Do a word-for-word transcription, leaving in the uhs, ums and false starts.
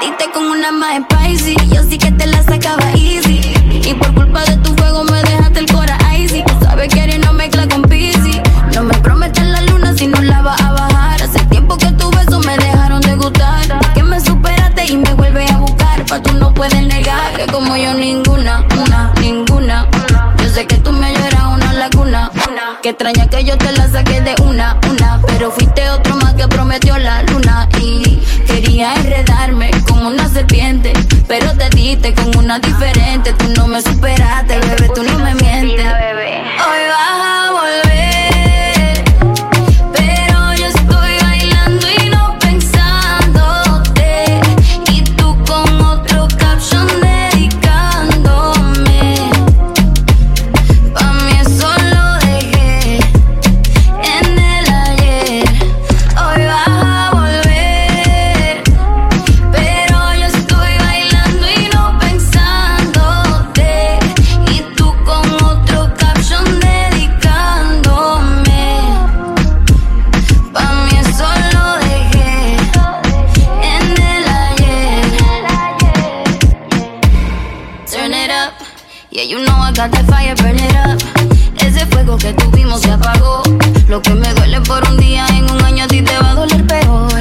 diste con una más spicy. Yo sí que te la sacaba easy. Y por culpa de tu juego me dejaste el cora icy. Tú sabes que eres no mezcla con Pizzy. No me prometes la luna si no la vas a bajar. Hace tiempo que tus besos me dejaron de gustar. Que me superaste y me vuelves a buscar. Pa' tú no puedes negar que como yo ninguna, una, ninguna. Yo sé que tú me lloras una laguna, una. Que extraña que yo te la saqué de una, una. Pero fuiste otro más que prometió la luna. Y quería enredarme como una serpiente, pero te diste con una diferente. Tú no me superaste, bebé, tú no me mientes. Hoy vas a volver, pero yo estoy bailando y no pensándote. Y tú con otro caption dedicándome. Pa' mí eso lo dejé en el ayer. Hoy vas a volver, pero yo estoy bailando y no pensándote. Y tú con otro caption dedicándome. Pa' mí eso lo dejé en el ayer. Turn it up, yeah, you know I got that fire, burn it up. Ese fuego que tuvimos se apagó. Lo que me duele por un día, en un año a ti te va a doler peor.